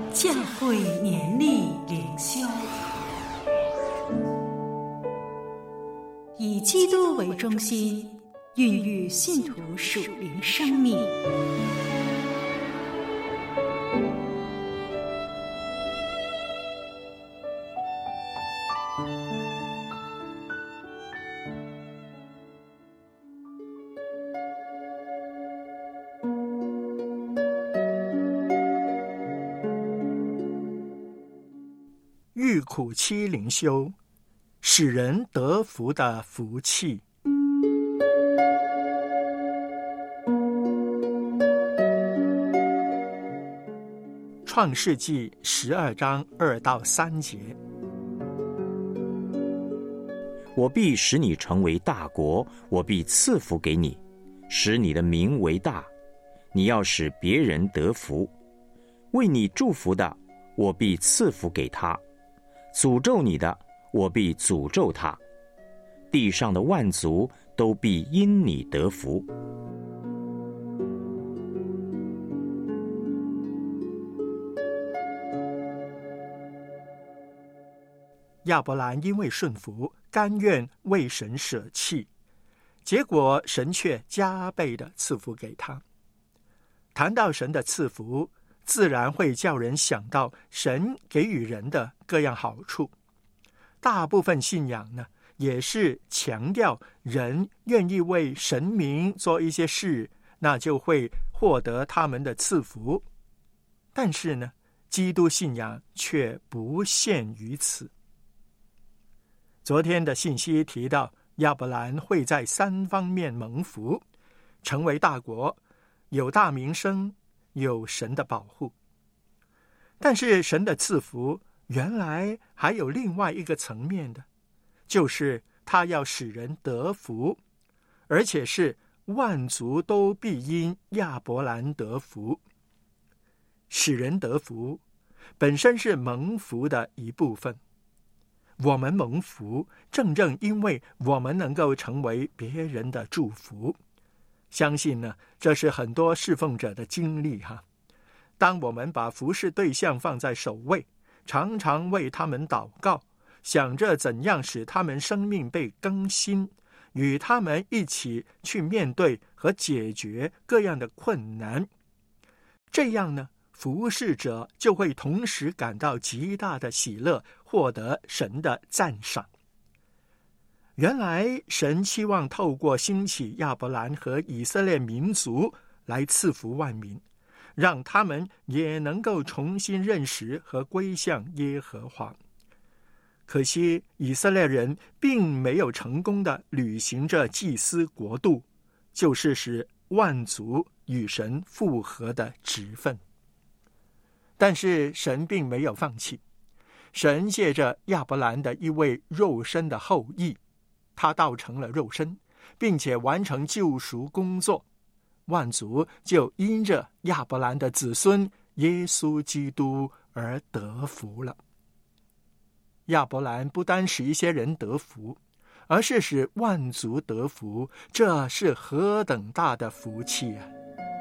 教会年历灵修，以基督为中心，孕育信徒属灵生命。 遇苦期灵修，使人得福的福气。创世纪12章2到3节。 我必使你成为大国，我必赐福给你，使你的名为大。你要使别人得福。为你祝福的，我必赐福给他；诅咒你的，我必诅咒他。地上的万族都必因你得福。 亚伯兰因为顺服，甘愿为神舍弃，结果神却加倍的赐福给他。谈到神的赐福，自然会叫人想到神给予人的各样好处。大部分信仰呢，也是强调人愿意为神明做一些事，那就会获得他们的赐福。但是呢，基督信仰却不限于此。昨天的信息提到，亚伯兰会在3方面蒙福，成为大国，有大名声，有神的保护。但是神的赐福原来还有另外一个层面的，就是他要使人得福，而且是万族都必因亚伯兰得福。使人得福本身是蒙福的一部分。我们蒙福，正因为我们能够成为别人的祝福。相信呢，这是很多侍奉者的经历哈。当我们把服侍对象放在首位，常常为他们祷告，想着怎样使他们生命被更新，与他们一起去面对和解决各样的困难，这样呢，服侍者就会同时感到极大的喜乐，获得神的赞赏。原来神期望透过兴起亚伯兰和以色列民族来赐福万民，让他们也能够重新认识和归向耶和华。可惜以色列人并没有成功地履行着祭司国度，就是使万族与神复合的职分。但是神并没有放弃，神借着亚伯兰的一位肉身的后裔，他道成了肉身，并且完成救赎工作，万族就因着亚伯兰的子孙耶稣基督而得福了。亚伯兰不单使一些人得福，而是使万族得福，这是何等大的福气啊！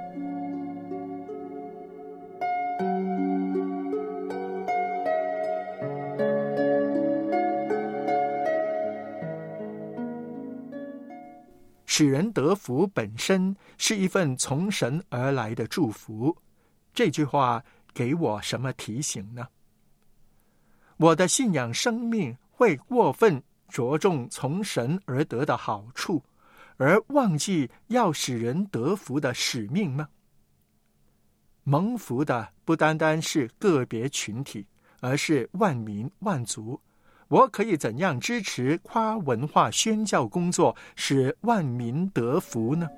使人得福本身是一份从神而来的祝福，这句话给我什么提醒呢？我的信仰生命会过分着重从神而得的好处，而忘记要使人得福的使命吗？蒙福的不单单是个别群体，而是万民万族。我可以怎样支持跨文化宣教工作，使万民得福呢？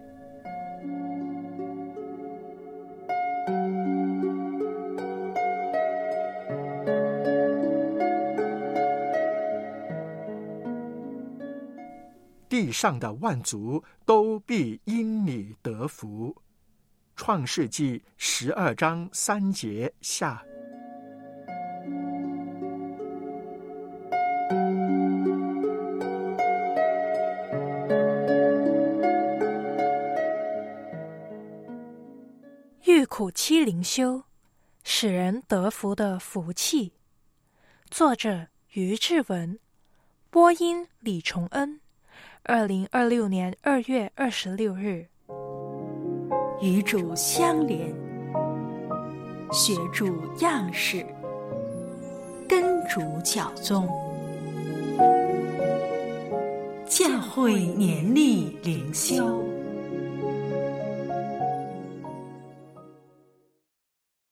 地上的万族都必因你得福。创世纪12章3节下。 遇苦期灵修， 使人得福的福气。作者于志文，播音李崇恩。2026年2月26日。 与主相连，学主样式，跟主教宗。教会年历灵修。